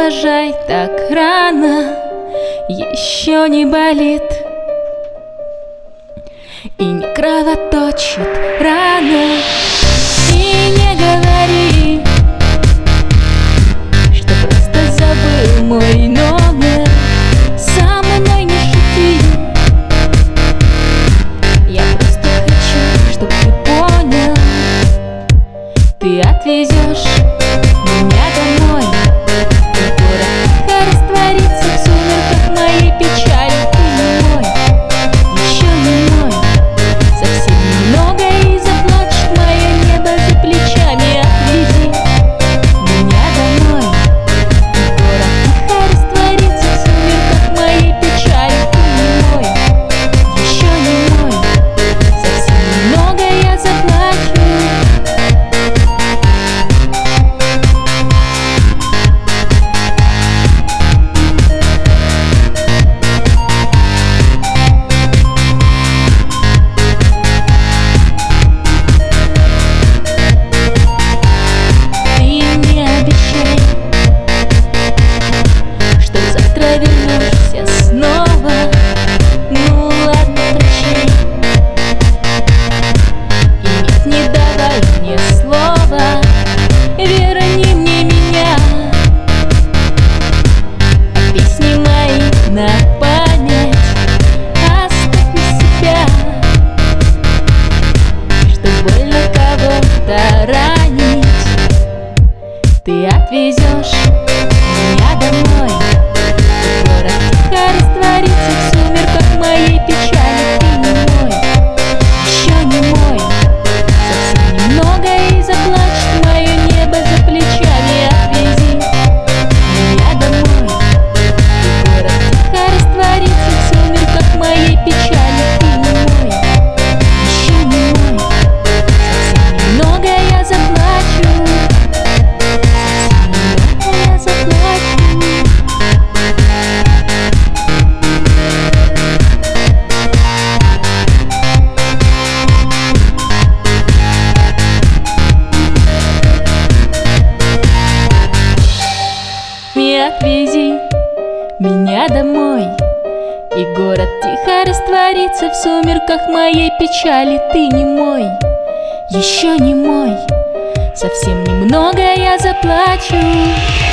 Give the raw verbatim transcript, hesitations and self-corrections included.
провожай так рано, еще не болит и не кровоточит рана. И не говори, что просто забыл мой номер. Со мной не шути, я просто хочу, чтоб ты понял. Ты отвезешь меня домой, и город тихо растворится в сумерках моей печали. Ты не мой, еще не мой, совсем немного и заплачет мое небо за плечами. Отвези меня домой, и город тихо растворится в сумерках моей печали. Ты не мой, еще не мой, совсем немного я заплачу. Вернешься снова, ну ладно, прощай. И нет, не давай мне слова, верни мне меня. А песни мои на память оставь на себя, что больно кого-то ранить. Ты отвезешь меня домой, город тихо растворится в сумерках моей печали. Ты не мой, еще не мой, совсем немного и заплачет мое небо за плечами. Отвези меня домой, и город тихо растворится в сумерках моей печали. Ты не мой, еще не мой, совсем немного я заплачу, совсем немного я заплачу. Отвези меня домой, и город тихо растворится в сумерках моей печали. Ты не мой, еще не мой, совсем немного я заплачу.